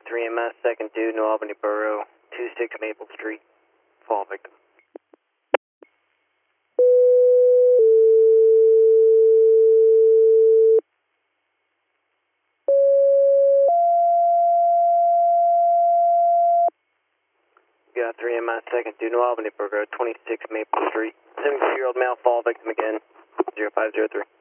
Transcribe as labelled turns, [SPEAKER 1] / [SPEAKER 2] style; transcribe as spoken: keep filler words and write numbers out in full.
[SPEAKER 1] three M S, second due, New Albany Borough, two six Maple Street, fall victim. Got three M S, second due, New Albany Borough, twenty-six Maple Street, seventy-two-year-old male, fall victim again, zero five zero three.